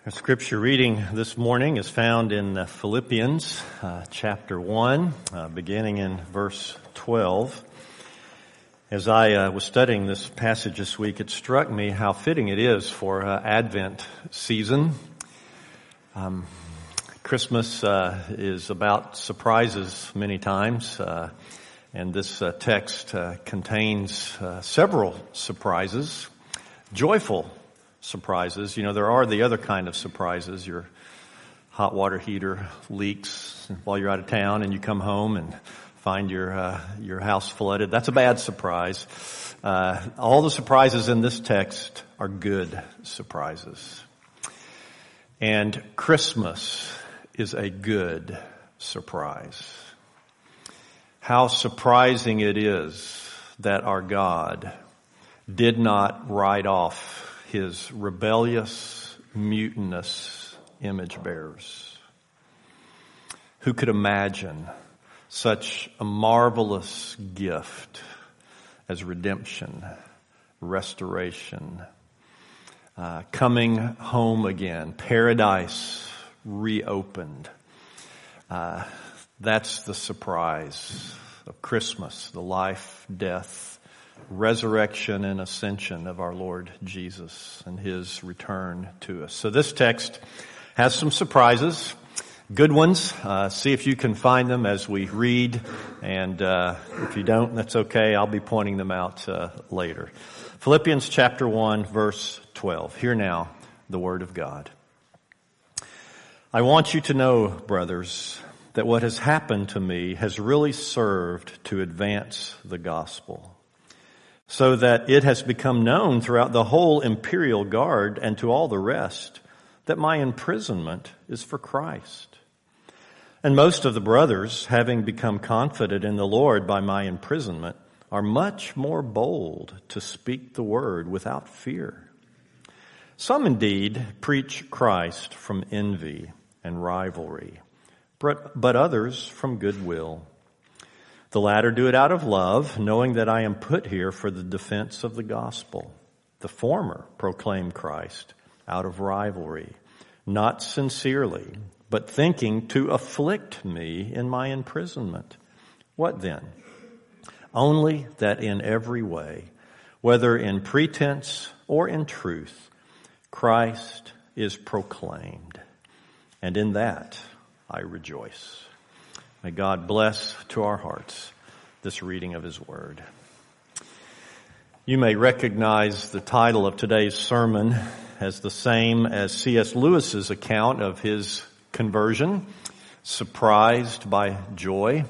Our scripture reading this morning is found in Philippians chapter 1, beginning in verse 12. As I was studying this passage this week, it struck me how fitting it is for Advent season. Christmas is about surprises many times, and this text contains several surprises, joyful surprises. You know, there are the other kind of surprises. Your hot water heater leaks while you're out of town and you come home and find your house flooded. That's a bad surprise. All the surprises in this text are good surprises. And Christmas is a good surprise. How surprising it is that our God did not write off His rebellious, mutinous image bearers. Who could imagine such a marvelous gift as redemption, restoration, coming home again, paradise reopened? That's the surprise of Christmas, the life, death, resurrection and ascension of our Lord Jesus and His return to us. So this text has some surprises, good ones. See if you can find them as we read, and if you don't, that's okay. I'll be pointing them out later. Philippians chapter 1, verse 12. Hear now the word of God. I want you to know, brothers, that what has happened to me has really served to advance the gospel, so that it has become known throughout the whole imperial guard and to all the rest that my imprisonment is for Christ. And most of the brothers, having become confident in the Lord by my imprisonment, are much more bold to speak the word without fear. Some indeed preach Christ from envy and rivalry, but others from goodwill. The latter do it out of love, knowing that I am put here for the defense of the gospel. The former proclaim Christ out of rivalry, not sincerely, but thinking to afflict me in my imprisonment. What then? Only that in every way, whether in pretense or in truth, Christ is proclaimed, and in that I rejoice. May God bless to our hearts this reading of His Word. You may recognize the title of today's sermon as the same as C.S. Lewis's account of his conversion, Surprised by Joy.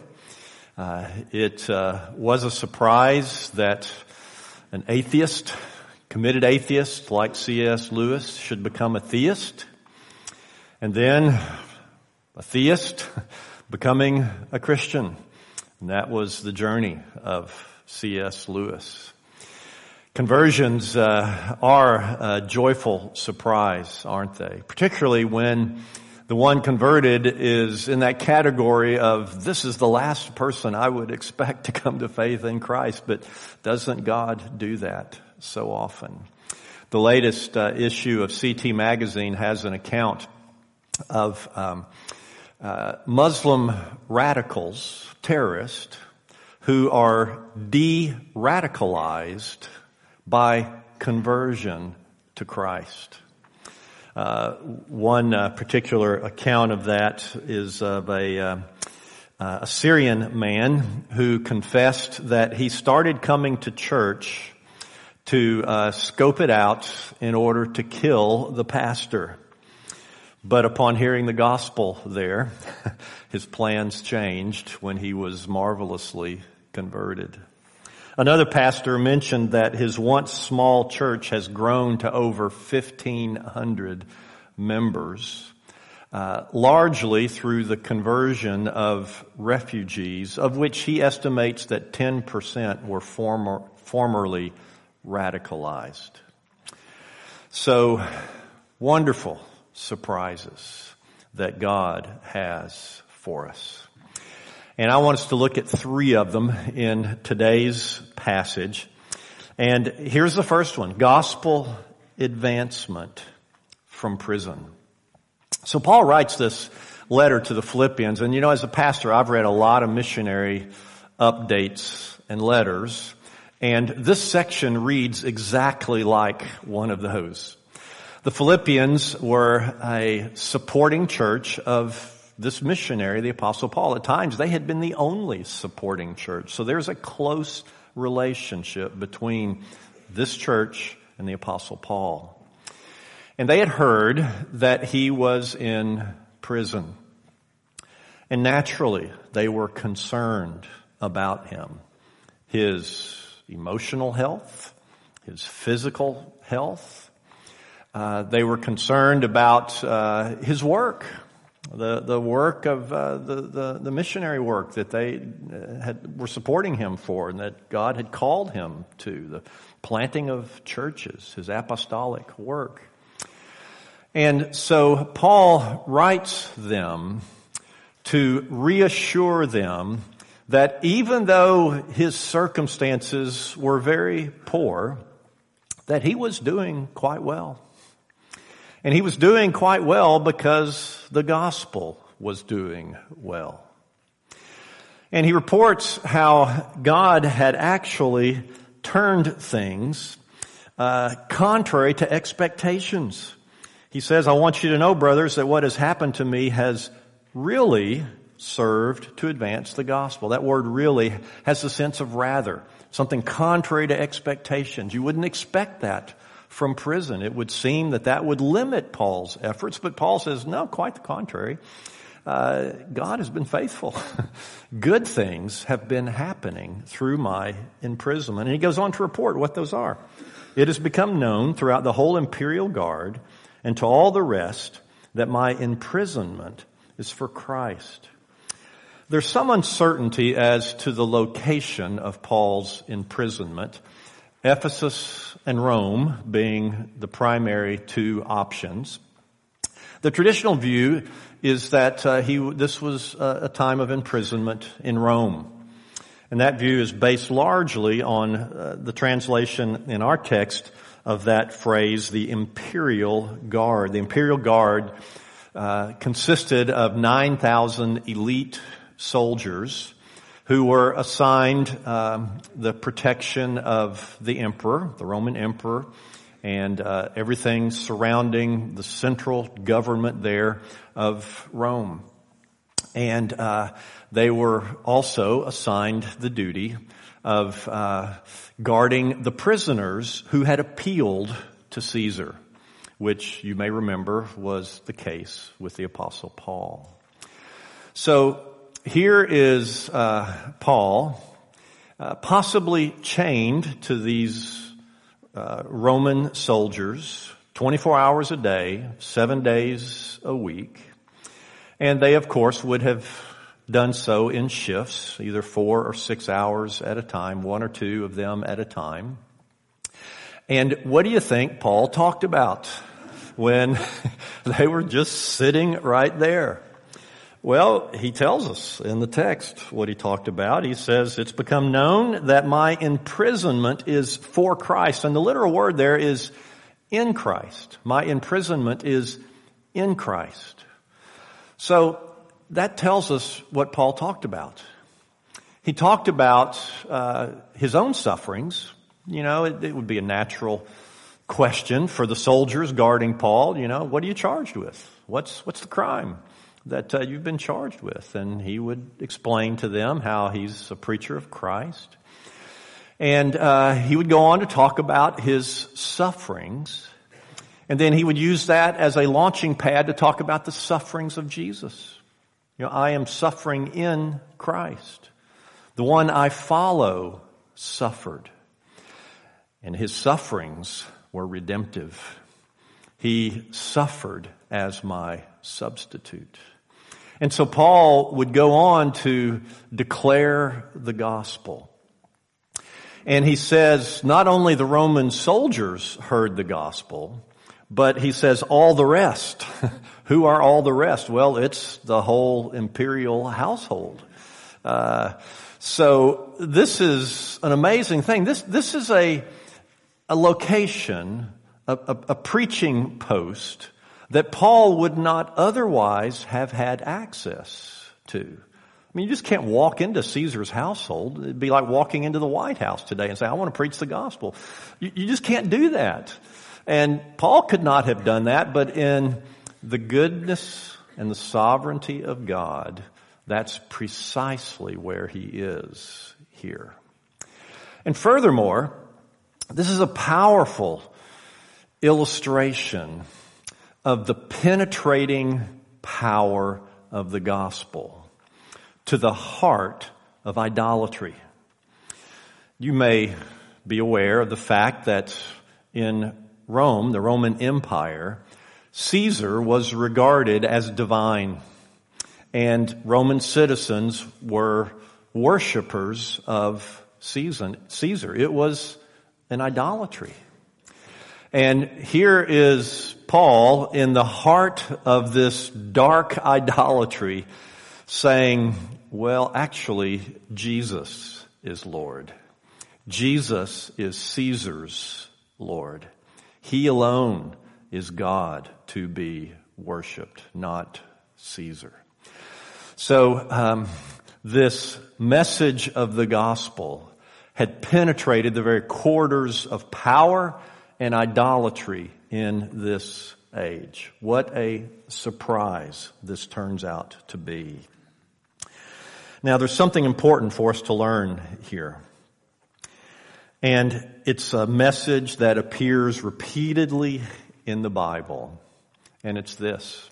It was a surprise that an atheist, committed atheist like C.S. Lewis should become a theist, and then a theist becoming a Christian. And that was the journey of C.S. Lewis. Conversions are a joyful surprise, aren't they? Particularly when the one converted is in that category of, this is the last person I would expect to come to faith in Christ. But doesn't God do that so often? The latest issue of CT Magazine has an account of Muslim radicals, terrorists, who are de-radicalized by conversion to Christ. One particular account of that is of a Syrian man who confessed that he started coming to church to scope it out in order to kill the pastor. But upon hearing the gospel there, his plans changed when he was marvelously converted. Another pastor mentioned that his once small church has grown to over 1,500 members, largely through the conversion of refugees, of which he estimates that 10% were formerly radicalized. So, wonderful surprises that God has for us. And I want us to look at three of them in today's passage. And here's the first one: gospel advancement from prison. So Paul writes this letter to the Philippians, and as a pastor, I've read a lot of missionary updates and letters, and this section reads exactly like one of those. The Philippians were a supporting church of this missionary, the Apostle Paul. At times, they had been the only supporting church. So there's a close relationship between this church and the Apostle Paul. And they had heard that he was in prison. And naturally, they were concerned about him. His emotional health, his physical health. They were concerned about his work, the work of the missionary work that they were supporting him for, and that God had called him to, the planting of churches, his apostolic work. And so Paul writes them to reassure them that even though his circumstances were very poor, that he was doing quite well. And he was doing quite well because the gospel was doing well. And he reports how God had actually turned things contrary to expectations. He says, I want you to know, brothers, that what has happened to me has really served to advance the gospel. That word really has the sense of rather, something contrary to expectations. You wouldn't expect that from prison. It would seem that would limit Paul's efforts, but Paul says, no, quite the contrary. God has been faithful. Good things have been happening through my imprisonment. And he goes on to report what those are. It has become known throughout the whole imperial guard and to all the rest that my imprisonment is for Christ. There's some uncertainty as to the location of Paul's imprisonment, Ephesus and Rome being the primary two options. The traditional view is that this was a time of imprisonment in Rome. And that view is based largely on the translation in our text of that phrase, the imperial guard. The imperial guard consisted of 9,000 elite soldiers who were assigned the protection of the emperor, the Roman emperor, and everything surrounding the central government there of Rome. And they were also assigned the duty of guarding the prisoners who had appealed to Caesar, which you may remember was the case with the Apostle Paul. So here is Paul, possibly chained to these Roman soldiers, 24 hours a day, 7 days a week. And they, of course, would have done so in shifts, either 4 or 6 hours at a time, 1 or 2 of them at a time. And what do you think Paul talked about when they were just sitting right there? Well, he tells us in the text what he talked about. He says, it's become known that my imprisonment is for Christ. And the literal word there is in Christ. My imprisonment is in Christ. So that tells us what Paul talked about. He talked about his own sufferings. It would be a natural question for the soldiers guarding Paul. What are you charged with? What's the crime that you've been charged with? And he would explain to them how he's a preacher of Christ. And he would go on to talk about his sufferings. And then he would use that as a launching pad to talk about the sufferings of Jesus. I am suffering in Christ. The one I follow suffered. And his sufferings were redemptive. He suffered as my substitute. And so Paul would go on to declare the gospel. And he says not only the Roman soldiers heard the gospel, but he says all the rest. Who are all the rest? Well, it's the whole imperial household. So this is an amazing thing. This is a location, a preaching post that Paul would not otherwise have had access to. I mean, you just can't walk into Caesar's household. It'd be like walking into the White House today and say, I want to preach the gospel. You just can't do that. And Paul could not have done that, but in the goodness and the sovereignty of God, that's precisely where he is here. And furthermore, this is a powerful illustration of the penetrating power of the gospel to the heart of idolatry. You may be aware of the fact that in Rome, the Roman Empire, Caesar was regarded as divine, and Roman citizens were worshipers of Caesar. It was an idolatry. And here is Paul in the heart of this dark idolatry saying, well, actually, Jesus is Lord. Jesus is Caesar's Lord. He alone is God to be worshiped, not Caesar. So this message of the gospel had penetrated the very quarters of power and idolatry in this age. What a surprise this turns out to be. Now, there's something important for us to learn here. And it's a message that appears repeatedly in the Bible. And it's this: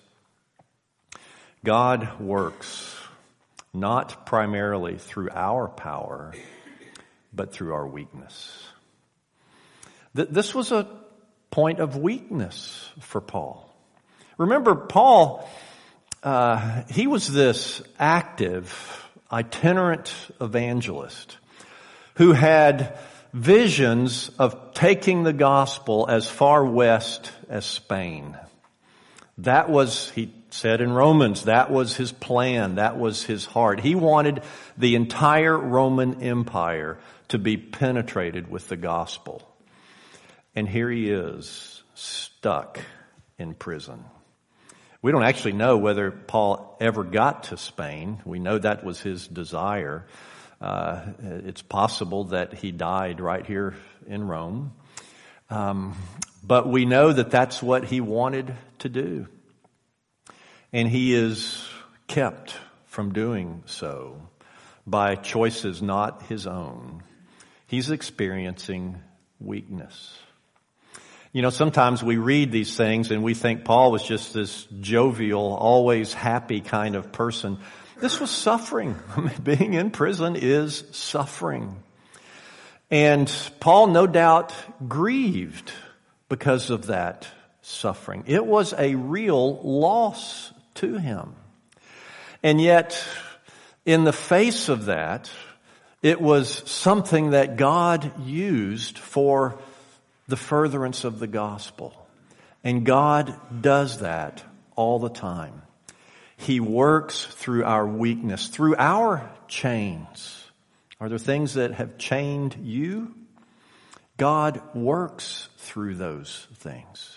God works not primarily through our power, but through our weakness. This was a point of weakness for Paul. Remember, Paul, he was this active, itinerant evangelist who had visions of taking the gospel as far west as Spain. That was, he said in Romans, that was his plan. That was his heart. He wanted the entire Roman Empire to be penetrated with the gospel. And here he is, stuck in prison. We don't actually know whether Paul ever got to Spain. We know that was his desire. It's possible that he died right here in Rome. But we know that that's what he wanted to do. And he is kept from doing so by choices not his own. He's experiencing weakness. You know, sometimes we read these things and we think Paul was just this jovial, always happy kind of person. This was suffering. I mean, being in prison is suffering. And Paul, no doubt, grieved because of that suffering. It was a real loss to him. And yet, in the face of that, it was something that God used for the furtherance of the gospel. And God does that all the time. He works through our weakness, through our chains. Are there things that have chained you? God works through those things.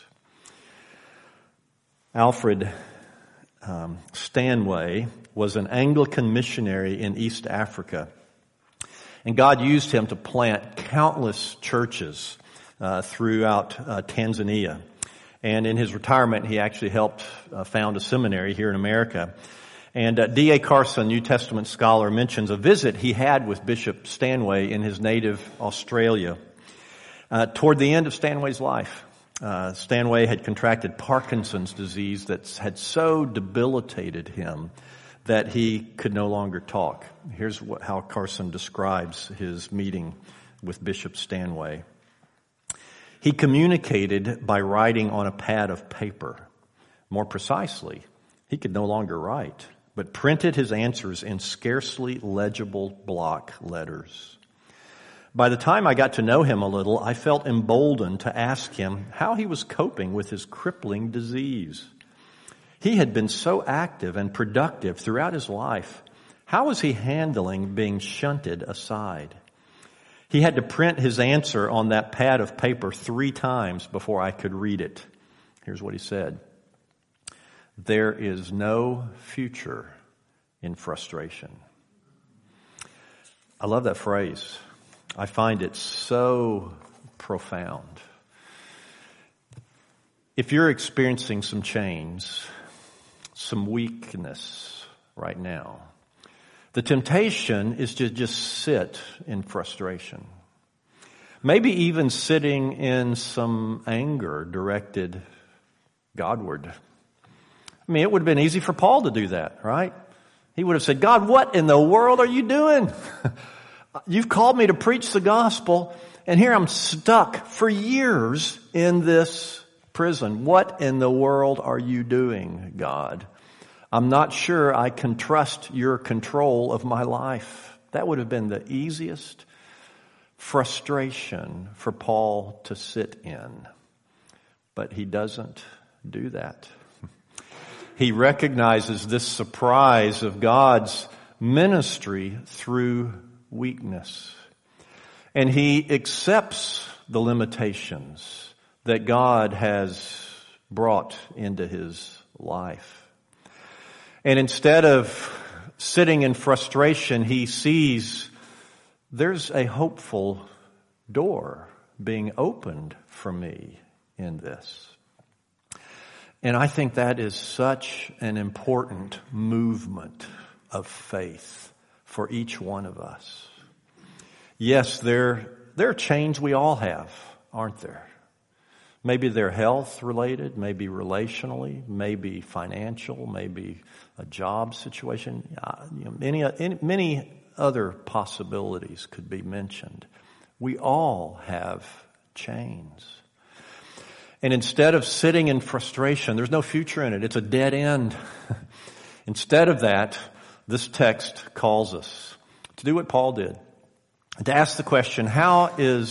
Alfred Stanway was an Anglican missionary in East Africa. And God used him to plant countless churches throughout Tanzania. And in his retirement, he actually helped found a seminary here in America. And D.A. Carson, New Testament scholar, mentions a visit he had with Bishop Stanway in his native Australia. Toward the end of Stanway's life, Stanway had contracted Parkinson's disease that had so debilitated him that he could no longer talk. Here's how Carson describes his meeting with Bishop Stanway. He communicated by writing on a pad of paper. More precisely, he could no longer write, but printed his answers in scarcely legible block letters. By the time I got to know him a little, I felt emboldened to ask him how he was coping with his crippling disease. He had been so active and productive throughout his life. How was he handling being shunted aside? He had to print his answer on that pad of paper 3 times before I could read it. Here's what he said. There is no future in frustration. I love that phrase. I find it so profound. If you're experiencing some change, some weakness right now, the temptation is to just sit in frustration. Maybe even sitting in some anger directed Godward. I mean, it would have been easy for Paul to do that, right? He would have said, God, what in the world are you doing? You've called me to preach the gospel, and here I'm stuck for years in this prison. What in the world are you doing, God? I'm not sure I can trust your control of my life. That would have been the easiest frustration for Paul to sit in. But he doesn't do that. He recognizes this surprise of God's ministry through weakness. And he accepts the limitations that God has brought into his life. And instead of sitting in frustration, he sees there's a hopeful door being opened for me in this. And I think that is such an important movement of faith for each one of us. Yes, there are chains we all have, aren't there? Maybe they're health related, maybe relationally, maybe financial, maybe a job situation. Many other possibilities could be mentioned. We all have chains. And instead of sitting in frustration, there's no future in it. It's a dead end. Instead of that, this text calls us to do what Paul did. To ask the question, how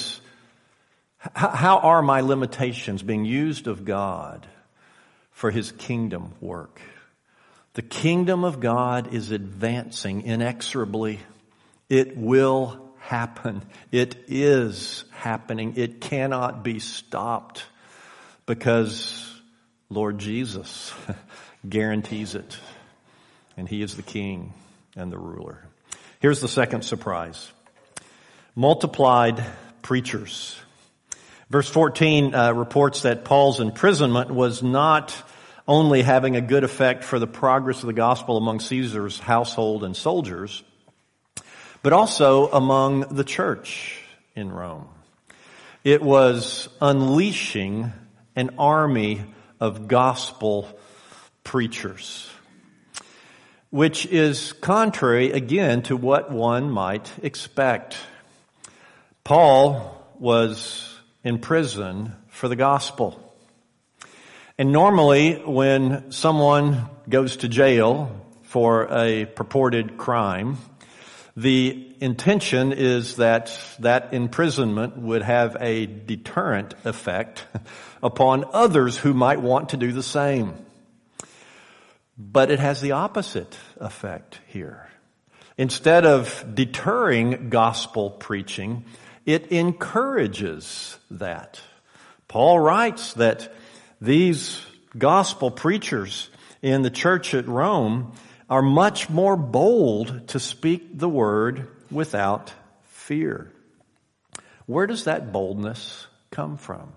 are my limitations being used of God for his kingdom work? The kingdom of God is advancing inexorably. It will happen. It is happening. It cannot be stopped because Lord Jesus guarantees it. And he is the king and the ruler. Here's the second surprise. Multiplied preachers. Verse 14 reports that Paul's imprisonment was not only having a good effect for the progress of the gospel among Caesar's household and soldiers, but also among the church in Rome. It was unleashing an army of gospel preachers, which is contrary, again, to what one might expect. Paul was in prison for the gospel. And normally when someone goes to jail for a purported crime, the intention is that that imprisonment would have a deterrent effect upon others who might want to do the same. But it has the opposite effect here. Instead of deterring gospel preaching, it encourages that. Paul writes that these gospel preachers in the church at Rome are much more bold to speak the word without fear. Where does that boldness come from?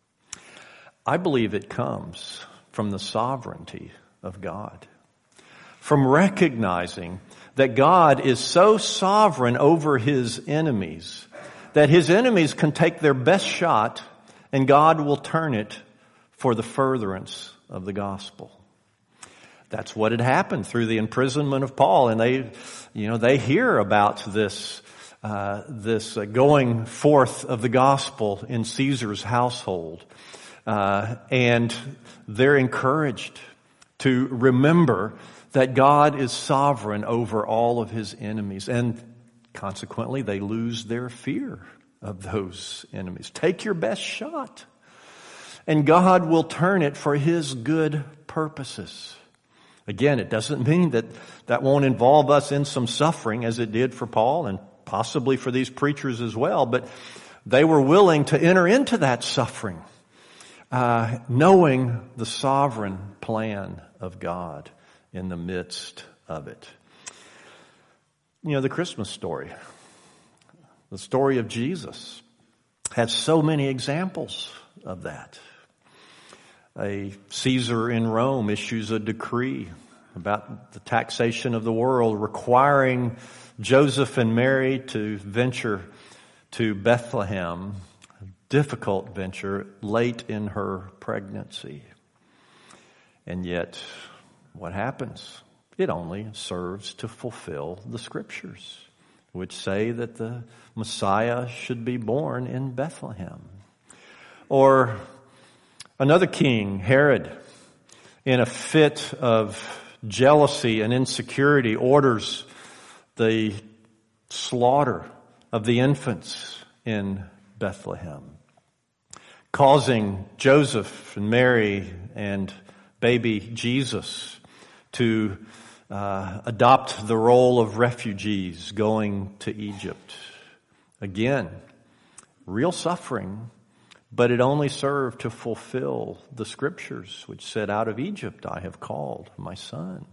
I believe it comes from the sovereignty of God. From recognizing that God is so sovereign over his enemies that his enemies can take their best shot and God will turn it for the furtherance of the gospel. That's what had happened through the imprisonment of Paul, and they hear about this going forth of the gospel in Caesar's household, and they're encouraged to remember that God is sovereign over all of his enemies, and consequently they lose their fear of those enemies. Take your best shot, and God will turn it for his good purposes. Again, it doesn't mean that won't involve us in some suffering as it did for Paul and possibly for these preachers as well, but they were willing to enter into that suffering, knowing the sovereign plan of God in the midst of it. You know, the Christmas story, the story of Jesus, has so many examples of that. A Caesar in Rome issues a decree about the taxation of the world, requiring Joseph and Mary to venture to Bethlehem, a difficult venture, late in her pregnancy. And yet, what happens? It only serves to fulfill the Scriptures, which say that the Messiah should be born in Bethlehem. Or another king, Herod, in a fit of jealousy and insecurity, orders the slaughter of the infants in Bethlehem, causing Joseph and Mary and baby Jesus to adopt the role of refugees going to Egypt. Again, real suffering, but it only served to fulfill the Scriptures, which said, "Out of Egypt I have called my son."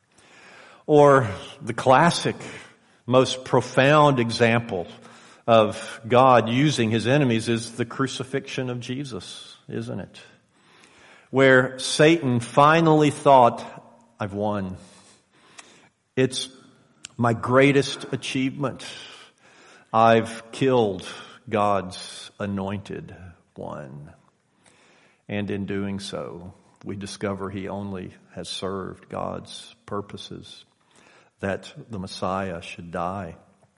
Or the classic, most profound example of God using His enemies is the crucifixion of Jesus, isn't it? Where Satan finally thought, "I've won. It's my greatest achievement. I've killed God's anointed one." And in doing so, we discover he only has served God's purposes, that the Messiah should die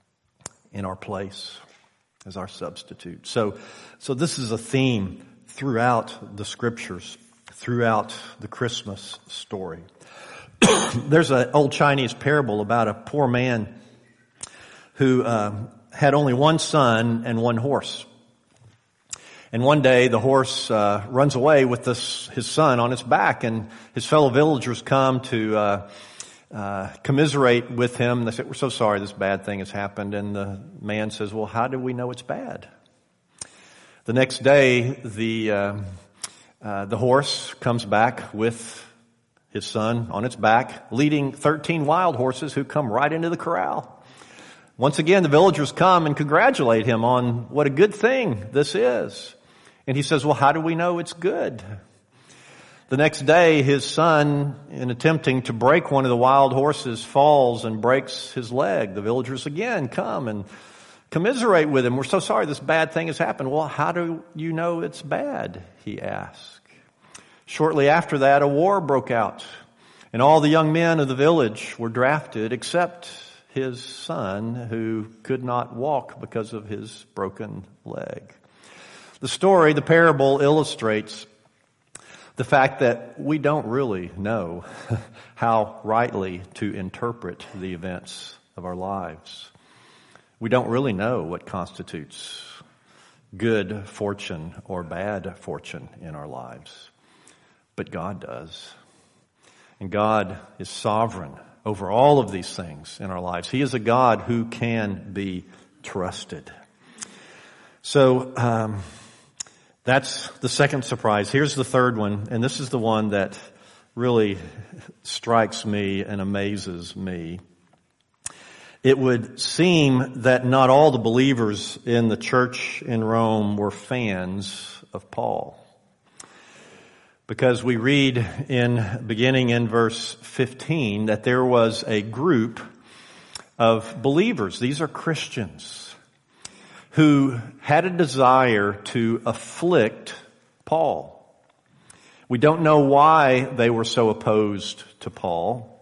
in our place as our substitute. So this is a theme throughout the Scriptures, throughout the Christmas story. There's an old Chinese parable about a poor man who had only one son and one horse. And one day the horse runs away with his son on its back, and his fellow villagers come to commiserate with him. They say, "We're so sorry this bad thing has happened." And the man says, "Well, how do we know it's bad?" The next day, the horse comes back with his son on its back, leading 13 wild horses who come right into the corral. Once again, the villagers come and congratulate him on what a good thing this is. And he says, "Well, how do we know it's good?" The next day, his son, in attempting to break one of the wild horses, falls and breaks his leg. The villagers again come and commiserate with him. "We're so sorry this bad thing has happened." "Well, how do you know it's bad?" he asks. Shortly after that, a war broke out, and all the young men of the village were drafted except his son, who could not walk because of his broken leg. The story, the parable, illustrates the fact that we don't really know how rightly to interpret the events of our lives. We don't really know what constitutes good fortune or bad fortune in our lives. But God does. And God is sovereign over all of these things in our lives. He is a God who can be trusted. So that's the second surprise. Here's the third one, and this is the one that really strikes me and amazes me. It would seem that not all the believers in the church in Rome were fans of Paul. Because we read beginning in verse 15, that there was a group of believers, these are Christians, who had a desire to afflict Paul. We don't know why they were so opposed to Paul.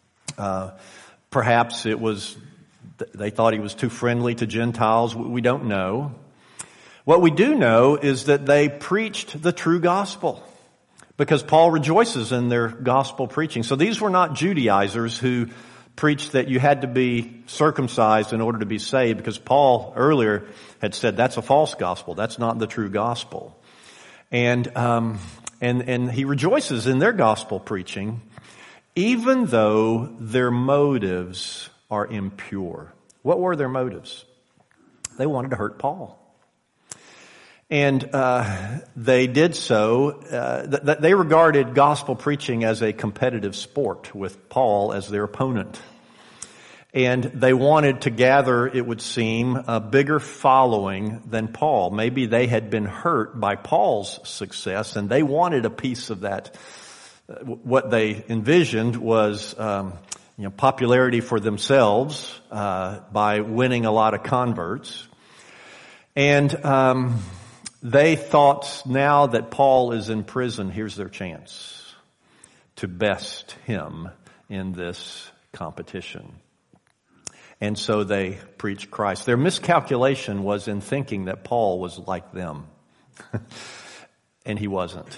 Perhaps it was, they thought he was too friendly to Gentiles. We don't know. What we do know is that they preached the true gospel, because Paul rejoices in their gospel preaching. So these were not Judaizers who preached that you had to be circumcised in order to be saved, because Paul earlier had said that's a false gospel. That's not the true gospel. And he rejoices in their gospel preaching, even though their motives are impure. What were their motives? They wanted to hurt Paul. And they did so. They regarded gospel preaching as a competitive sport with Paul as their opponent. And they wanted to gather, it would seem, a bigger following than Paul. Maybe they had been hurt by Paul's success, and they wanted a piece of that. What they envisioned was popularity for themselves by winning a lot of converts. And they thought, now that Paul is in prison, here's their chance to best him in this competition. And so they preached Christ. Their miscalculation was in thinking that Paul was like them. And he wasn't.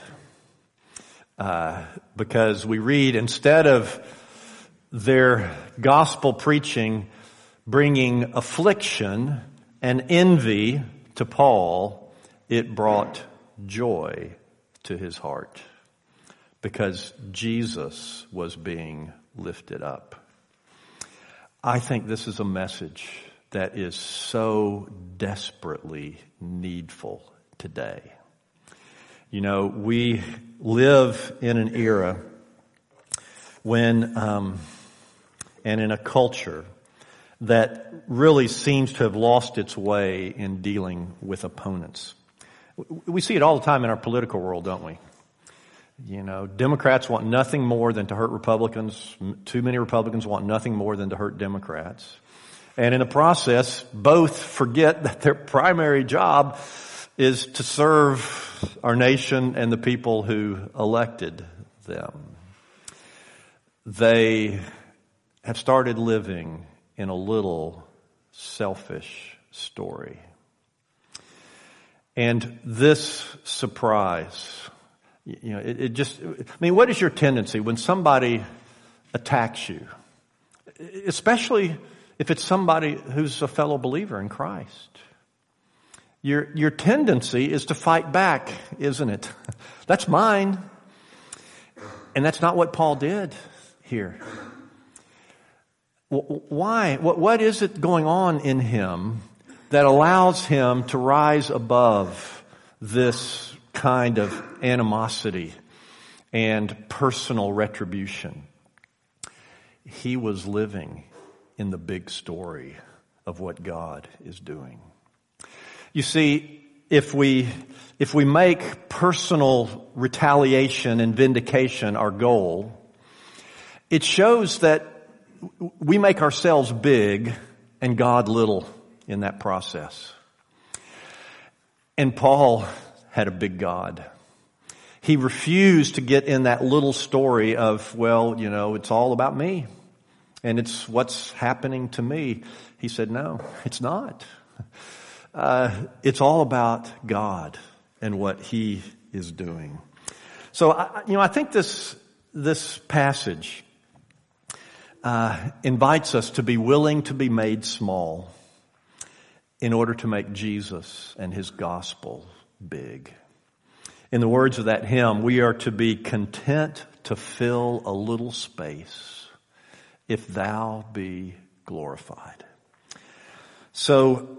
Because we read, instead of their gospel preaching bringing affliction and envy to Paul, it brought joy to his heart. Because Jesus was being lifted up. I think this is a message that is so desperately needful today. You know, we live in an era when, and in a culture that really seems to have lost its way in dealing with opponents. We see it all the time in our political world, don't we? You know, Democrats want nothing more than to hurt Republicans. Too many Republicans want nothing more than to hurt Democrats. And in the process, both forget that their primary job is to serve our nation and the people who elected them. They have started living in a little selfish story. And this surprise, what is your tendency when somebody attacks you? Especially if it's somebody who's a fellow believer in Christ. Your tendency is to fight back, isn't it? That's mine. And that's not what Paul did here. Why? What is it going on in him that allows him to rise above this kind of animosity and personal retribution? He was living in the big story of what God is doing. You see, if we make personal retaliation and vindication our goal, it shows that we make ourselves big and God little in that process. And Paul had a big God. He refused to get in that little story of, it's all about me. And it's what's happening to me. He said, no, it's not. It's all about God and what He is doing. So, I think this passage invites us to be willing to be made small in order to make Jesus and His gospel big. In the words of that hymn, we are to be content to fill a little space if Thou be glorified. So,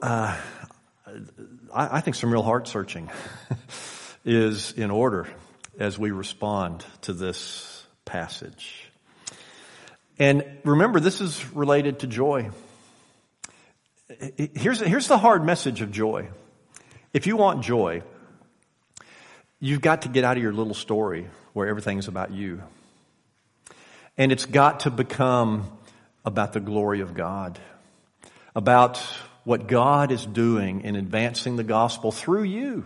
I think some real heart searching is in order as we respond to this passage. And remember, this is related to joy. Here's the hard message of joy. If you want joy, you've got to get out of your little story where everything's about you. And it's got to become about the glory of God, about what God is doing in advancing the gospel through you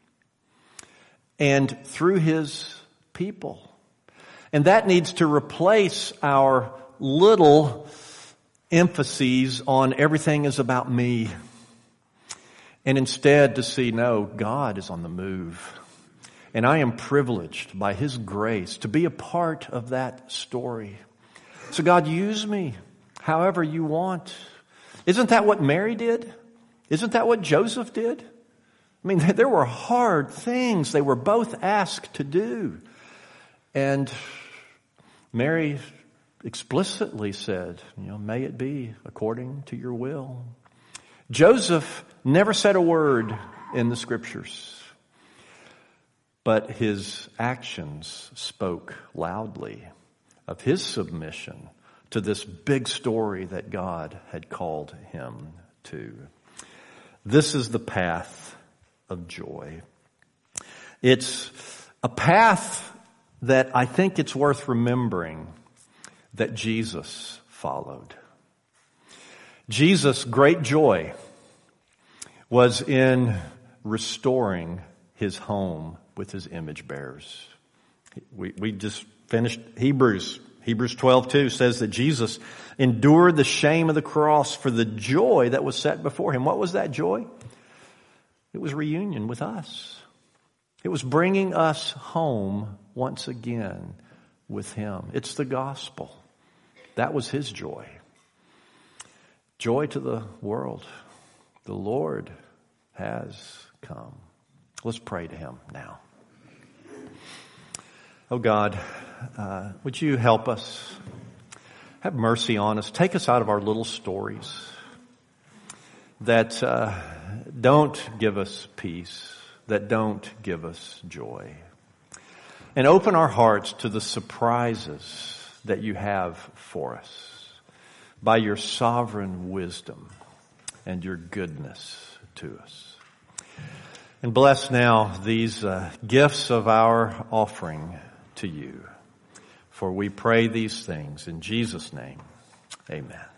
and through His people. And that needs to replace our little emphases on everything is about me. And instead to see, no, God is on the move. And I am privileged by His grace to be a part of that story. So God, use me however you want. Isn't that what Mary did? Isn't that what Joseph did? I mean, there were hard things they were both asked to do. And Mary explicitly said, may it be according to your will. Joseph never said a word in the scriptures. but his actions spoke loudly of his submission to this big story that God had called him to. This is the path of joy. It's a path that I think it's worth remembering that Jesus followed. Jesus' great joy was in restoring his home with his image bearers. We just finished Hebrews. Hebrews 12:2 says that Jesus endured the shame of the cross for the joy that was set before him. What was that joy? It was reunion with us. It was bringing us home once again with him. It's the gospel. That was his joy. Joy to the world. The Lord has come. Let's pray to him now. Oh God, would you help us? Have mercy on us. Take us out of our little stories that don't give us peace, that don't give us joy. And open our hearts to the surprises that you have for us by your sovereign wisdom and your goodness to us. And bless now these gifts of our offering to you. For we pray these things in Jesus' name. Amen.